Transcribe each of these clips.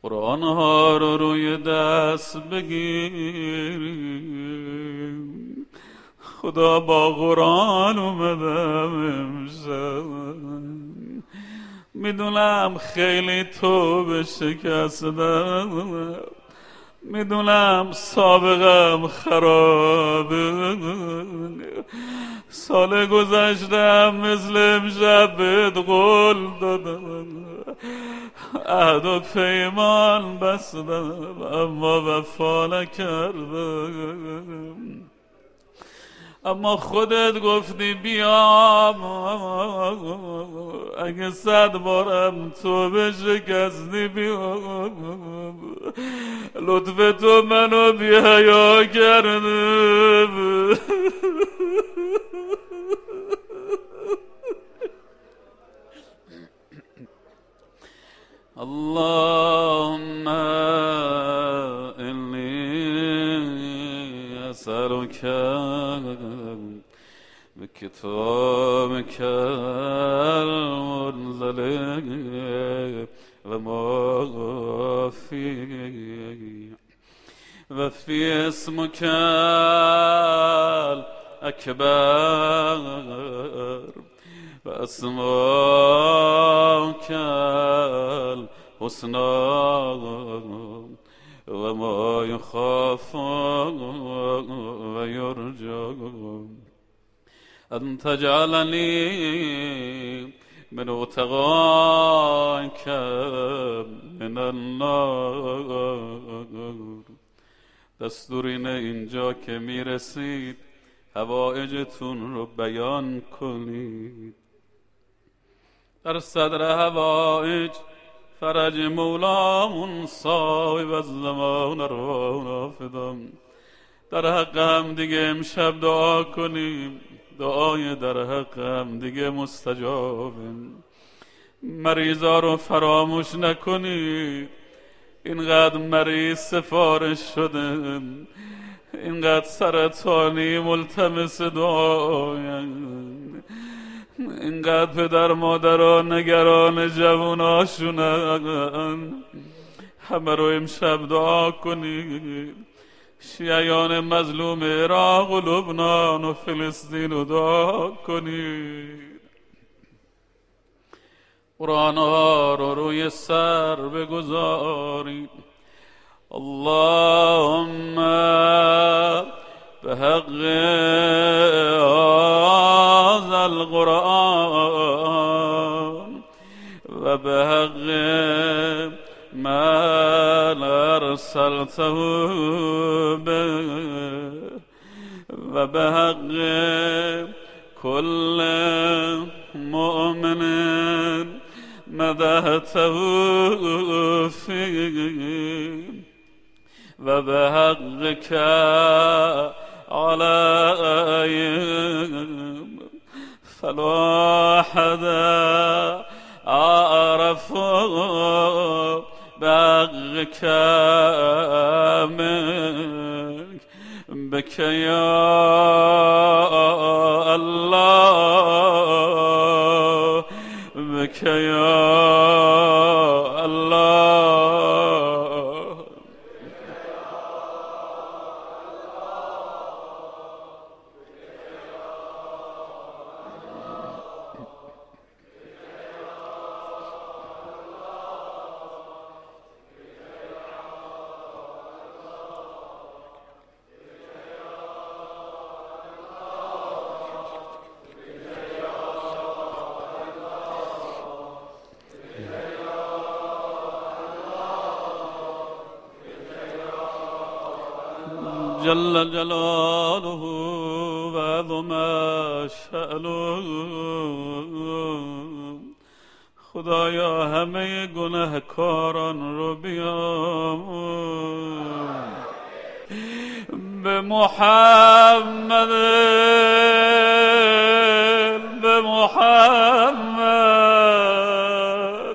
قرآن ها رو روی دست بگیریم. خدا با قرآن اومدم امشب. میدونم خیلی توبه شکستم، میدونم سابقم خرابه، سال گذشتم مثل امشب بهت قول دادم، عهد و پیمان بستم اما وفا نکردم. اما خودت گفتی بیام، اگه 100 بارم توبه شکستی بیام. لطف تو منو بی‌حیا کرده. اللهم إني أسألك بكتابك المنزل وما فيه وفي اسمك الأكبر وأسماك الحسنى وما يخاف ويرجى أن تجعلني من عتقائك من النار. دستور اینجا که میرسید حوائجتون رو بیان کنید. در صدر حوائج فرج مولامون صاحب الزمان ارواحنا فدام. در حق هم دیگه امشب دعا کنیم. دعای در حق هم دیگه مستجابه. مریضا رو فراموش نکنید. اینقدر مریض سفارش شده، اینقدر سرطانی ملتمس دعاین، اینقدر پدر مادران نگران جواناشونن. همه رو امشب دعا کنید. شیعیان مظلوم عراق و لبنان و فلسطین رو دعا کنید. قرآن ها رو روی سر بگذارید. اللهم به حق هذا القرآن و به حق من ارسلته به و به حق کل مؤمن مدحته فی و به حقك عليهم فلا أحد أعرف بحقك منك بك يا الله بك يا الله. جل جلاله و عظم شأنه. خدایا همه گناهکاران رو بیامرز. به محمد به محمد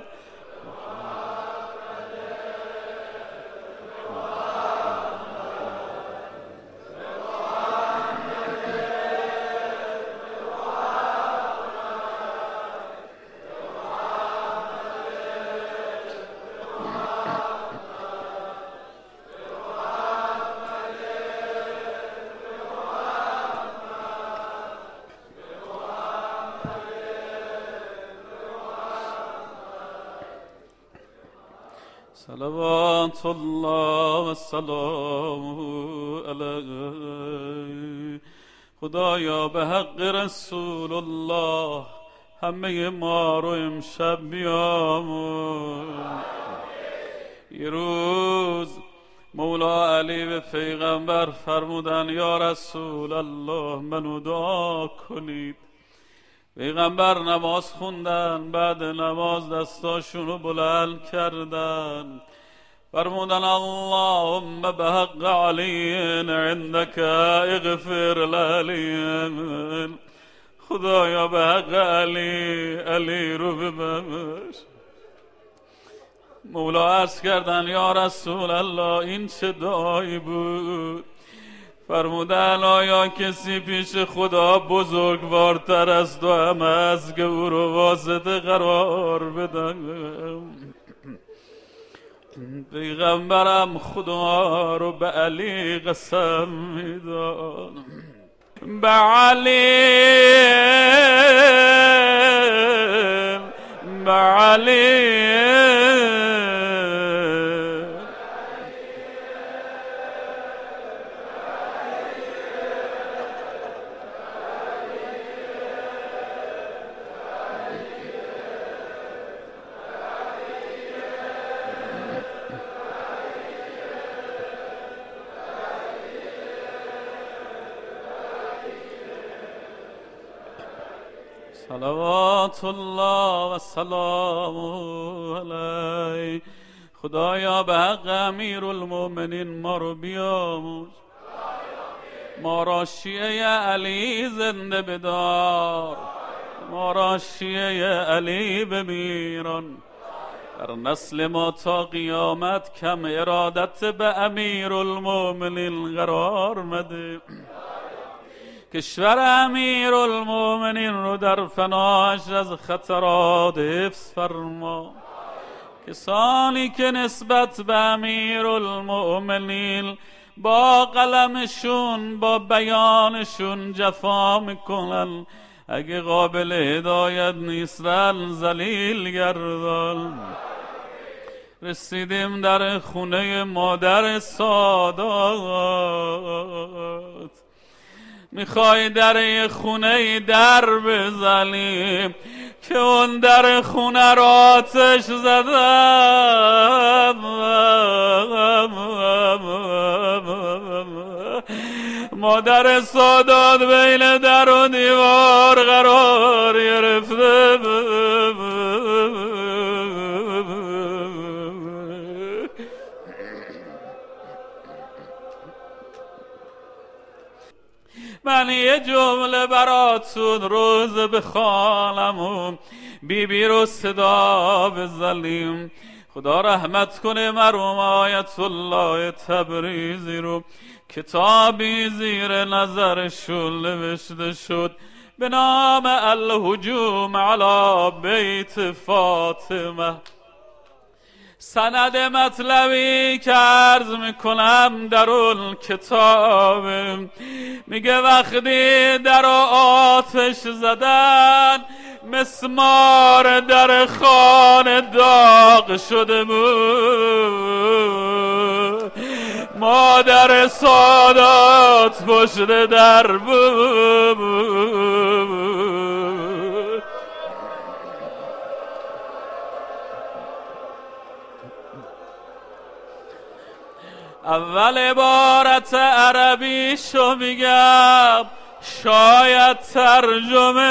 صلوات الله و سلامه علیه. خدایا به حق رسول الله همه ما رو امشب بیامرز. یه روز مولا علی به پیغمبر فرمودن یا رسول الله منو دعا کنید. پیغمبر نماز خوندن، بعد نماز دستاشونو بلند کردن، فرمودن اللهم به حق علی عندك اغفر لعلی. خدایا به حق علی رو ببخش. مولا عرض کردن یا رسول الله این چه دعایی بود؟ فرمودن آیا کسی پیش خدا بزرگوارتر است و همه از که او رو واسطه قرار بدن؟ پیغمبرم خدا رو به علی قسم میداد، به علی، به علی. صلوات الله و سلامه علیه. خدایا به حق امیرالمؤمنین ما رو بیامرز، ما را شیعه علی زنده بدار، ما را شیعه علی بمیران. در نسل ما تا قیامت کم ارادت به امیرالمؤمنین قرار مده. کشور امیرالمؤمنین رو در فناش از خطرات حفظ فرما. کسانی که نسبت به امیرالمؤمنین با قلمشون، با بیانشون جفا میکنن، اگه قابل هدایت نیستن ذلیل گردان. رسیدیم در خونه مادر سادات، میخوای در یه خونه در بزنیم که اون در خونه را آتش زدم. مادر سادات بین در و دیوار قرار گرفته. من یه جمله براتون روز بخوانم، بی رو صدا بزنیم. خدا رحمت کنه مرحوم آیت الله تبریزی رو. کتابی زیر نظرشون نوشته شد به نام الهجوم علی بیت فاطمه. سند مطلبی که عرض میکنم در اون کتاب میگه وقتی در آتش زدن مسمار در خانه داغ شده بود، مادر سادات پشت در بود. اول عبارت عربیشو میگم، شاید ترجمه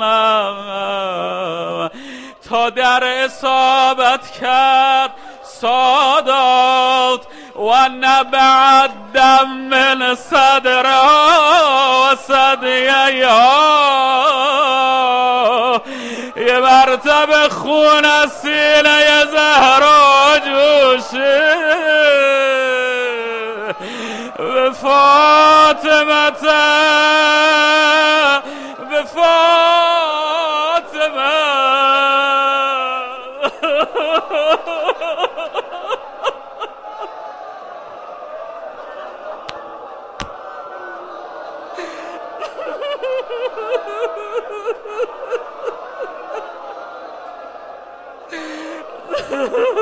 کنم. تا در اصابت کرد سادات و نبع الدم من صدر و صدیه، یه مرتبه خون سینه زهرا جوشه به فاطمه، به فاطمه.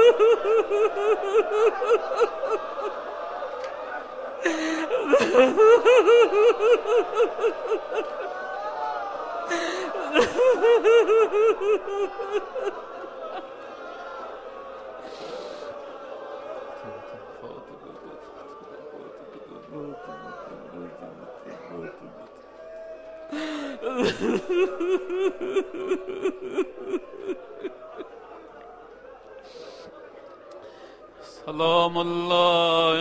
سلام الله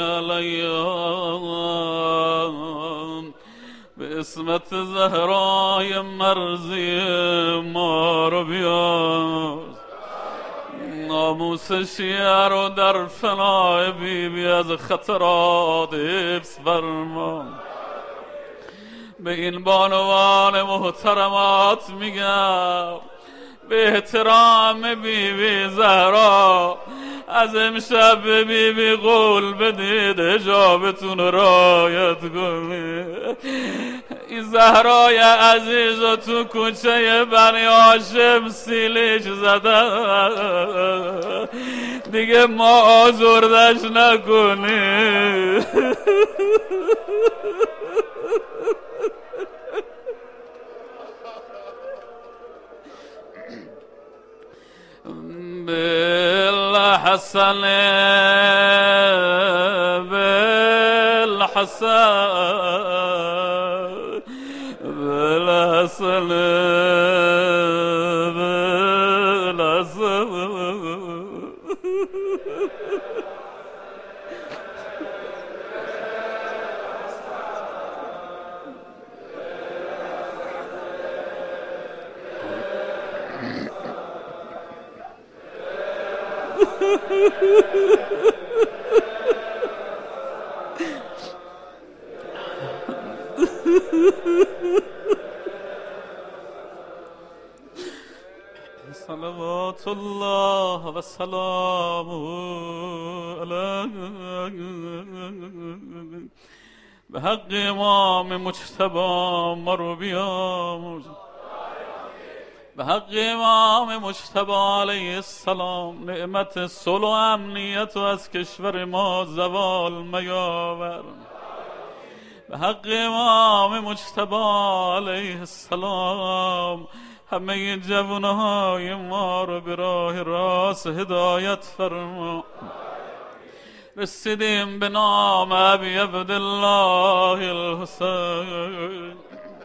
علیهم به اسمت زهرای مرزی ما رو بیار، ناموس شیعه رو در فنای بیبی از خطرات حفظ فرما. به این بانوان محترمات میگم به احترام بیبی زهرا از امشب به بیبی قول بدید حجابتون رعایت کنید. این زهرای عزیز رو تو کوچه بنی هاشم سیلیش زدن، دیگه ما آزردش نکنید. بالحسن بالحسن بالحسن صلوات الله و سلامه علیه به حق امام مجتبی ما رو بیاموز، به حق امام مجتبی علیه السلام نعمت صلح و امنیت و از کشور ما زوال میاور. به حق امام مجتبی علیه السلام همه جوانهای ما رو به راه راست هدایت فرما. رسیدیم به نام ابی عبدالله الحسین.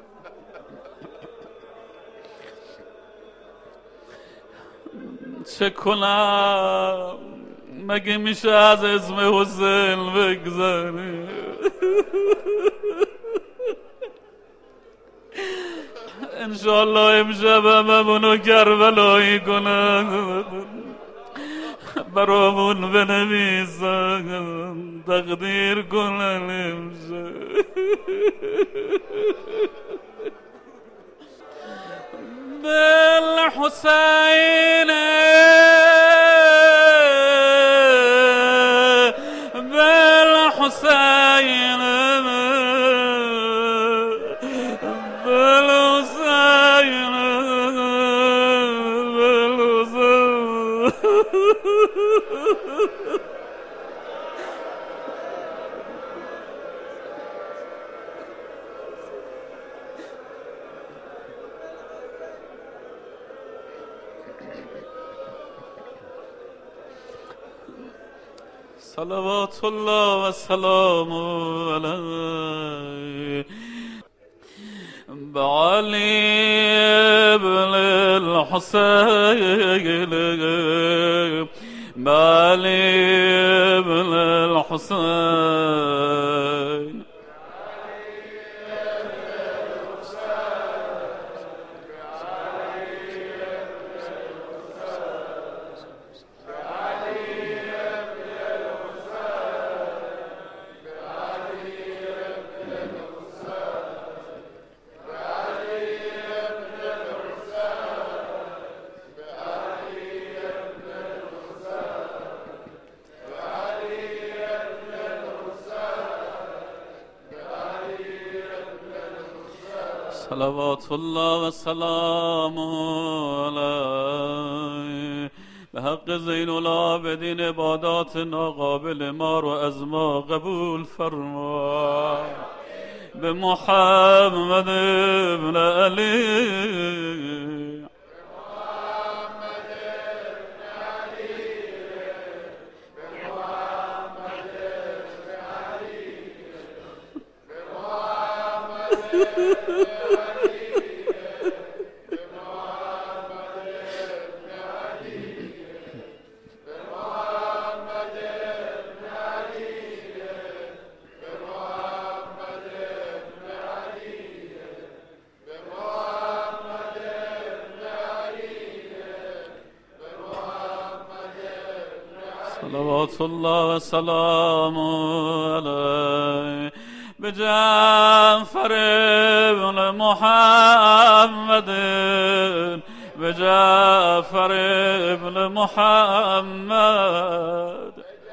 چه کنم مگه میشه از اسم حسین بگذاری؟ انشالله امشب هممونو کربلایی کنن، برامون بنویسن، تقدیر کنن امشب. بالحسین بالحسین بالحسین صلوات الله و سلام علیه بعلی ابن الحسین بعلی ابن الحسین صلوات الله و سلامه علیه به حق زین العابدین عبادات ناقابل ما رو از ما قبول فرما. به محمد ابن علی صلوات الله و سلام علیه. به جعفر ابن محمد، به جعفر ابن محمد،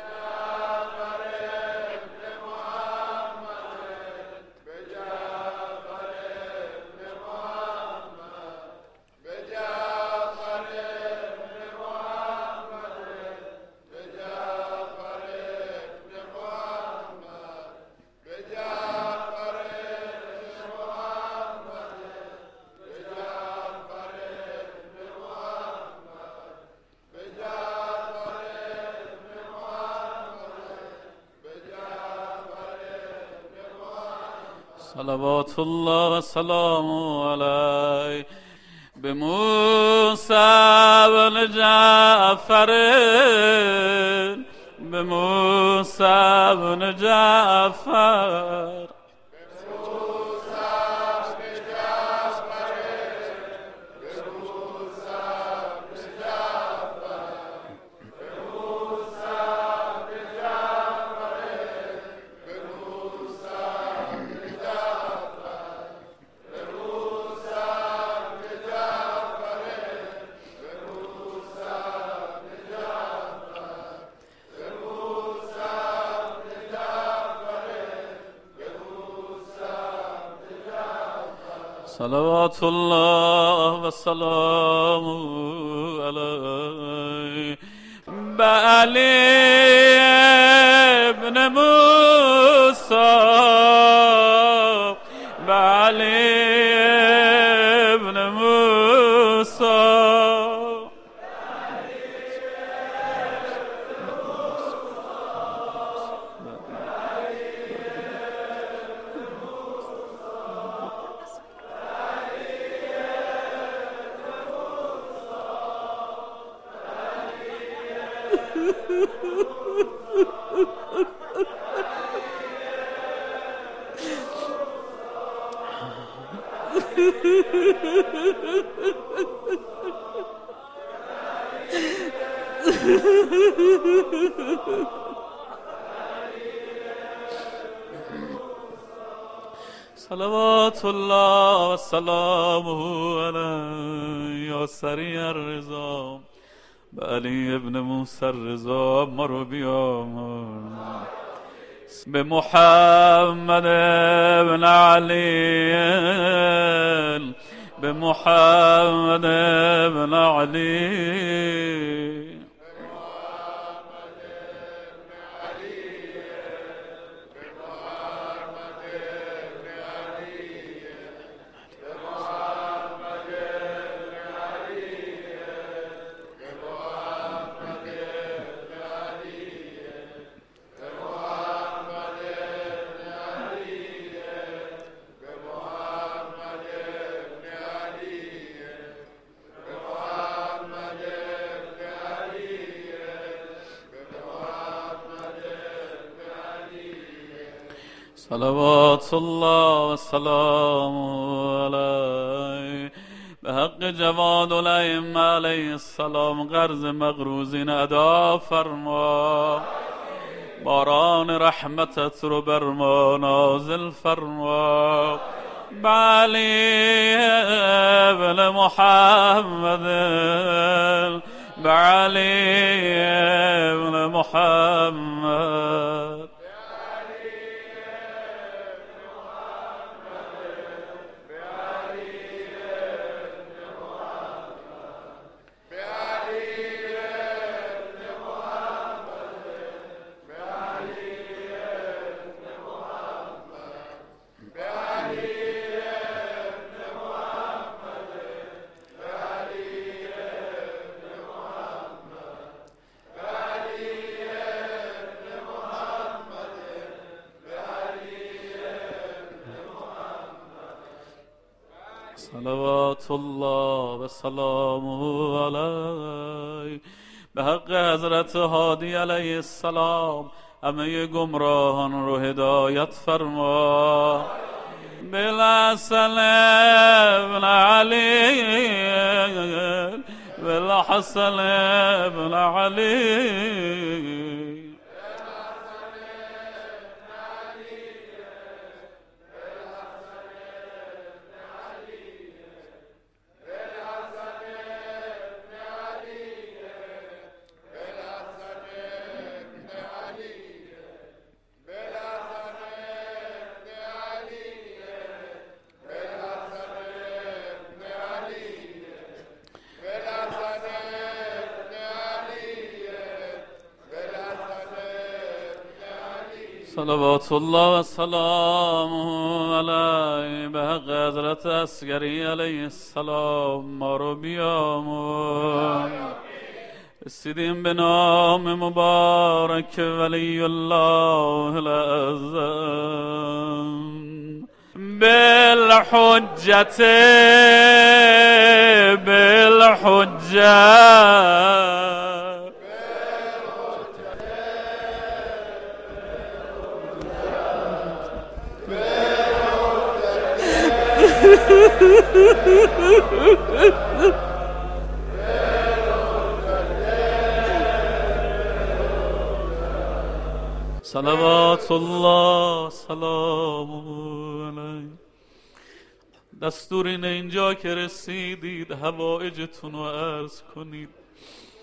صلوات الله و سلام علیه. به موسی بن جعفر، به موسی بن جعفر، صلوات الله و سلام علیه. به علی ابن موسی، به علی ابن موسی، صلوات الله و سلامه علیه. یا سریع الرضا، به علی ابن موسی الرضا ما رو بیامرز. به محمد ابن علی، به محمد ابن علی، صلوات الله و سلام علیه. به حق جواد الائمه علیه السلام قرض مقروزین ادا فرما. باران رحمتت رو بر ما نازل فرما. به علی ابن محمد، به علی ابن محمد، صلوات الله و سلامه علیه. به حق حضرت هادی علیه السلام همه گمراهان رو هدایت فرما. بالحسن ابن علی بالحسن ابن علی صلوات الله و سلامه علیه. به حق حضرت عسگری علیه السلام ما رو بیامون. رسیدیم به نام مبارک ولی الله الاعظم. بالحجت صلوات الله سلامه علیه. دستور اینه اینجا که رسیدید حوائجتون رو عرض کنید.